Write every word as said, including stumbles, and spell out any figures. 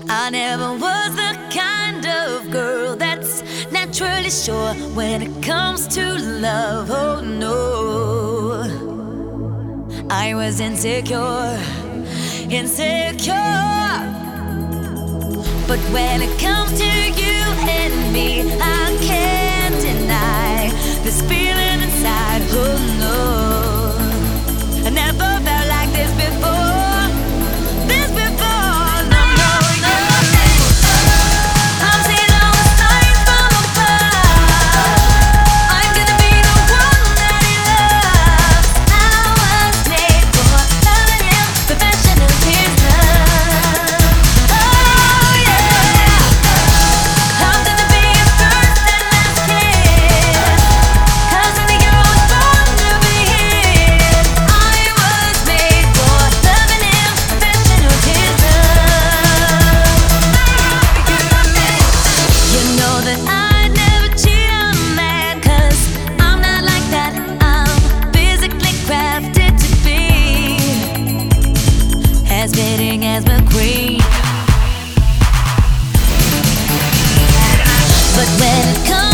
I never was the kind of girl that's naturally sure when it comes to love. Oh no, I was insecure, insecure. But when it comes to you and me, I can't deny this feeling inside. Oh no, I never felt like this before. This before, no, no, no. I'm seeing all the signs from above. I'm gonna be the one that he loves. I was made for loving him, perfection of his love. Oh yeah, I'm gonna be his first and last kiss. 'Cause when the girl was born to be his, I was made for loving him, perfection of his love. You know that I'd never cheat on a man, 'cause I'm not like that. I'm physically crafted to be as fitting as McQueen. But when it comes